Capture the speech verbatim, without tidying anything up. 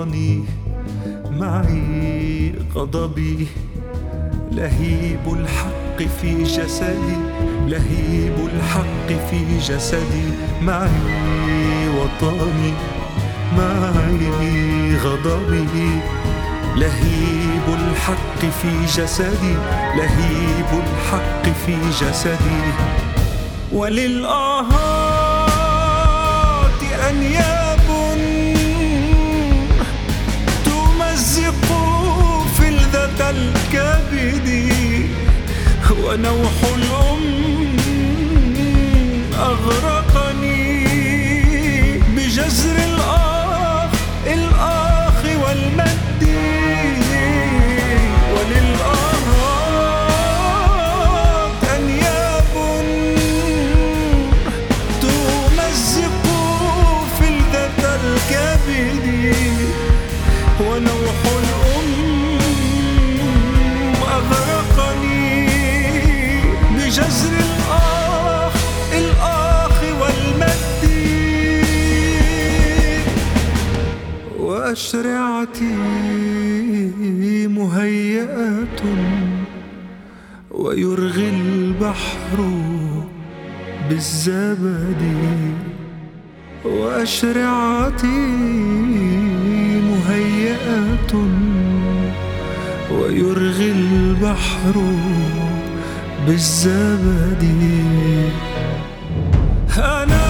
وطني معي غضبي، لهيب الحق في جسدي، لهيب الحق في جسدي. معي وطني معي غضبي، لهيب الحق في جسدي، لهيب الحق في جسدي. وللآهات أنياب تمزق فلذة الكبد، ونوح الأم أغرقني بجزر الآخ الآخ والمد. وللآهات أنياب تمزق فلذة الكبد، ونوح الأم أغرقني بجزر الآخ الآخ والمد. وأشرعتي مهيئة ويرغي البحر بالزبد. وأشرعتي مهيئة ويرغي البحر بالزبد. أنا